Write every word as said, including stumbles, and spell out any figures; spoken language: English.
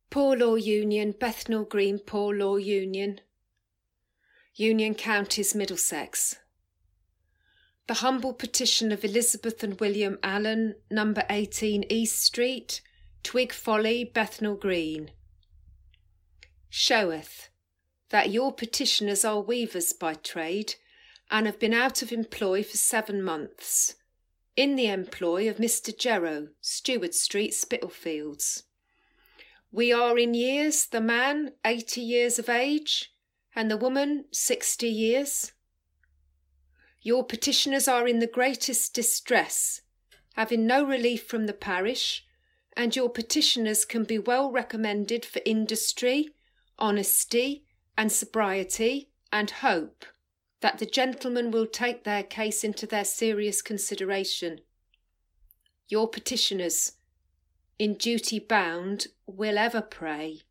Poor Law Union, Bethnal Green Poor Law Union, Union Counties, Middlesex. The humble petition of Elizabeth and William Allen, number eighteen East Street, Twig Folly, Bethnal Green. Showeth that your petitioners are weavers by trade, and have been out of employ for seven months, in the employ of Mister Jerrow, Stewart Street, Spitalfields. We are in years, the man eighty years of age, and the woman sixty years. Your petitioners are in the greatest distress, having no relief from the parish, and your petitioners can be well recommended for industry, honesty, and sobriety, and hope that the gentlemen will take their case into their serious consideration. Your petitioners, in duty bound, will ever pray,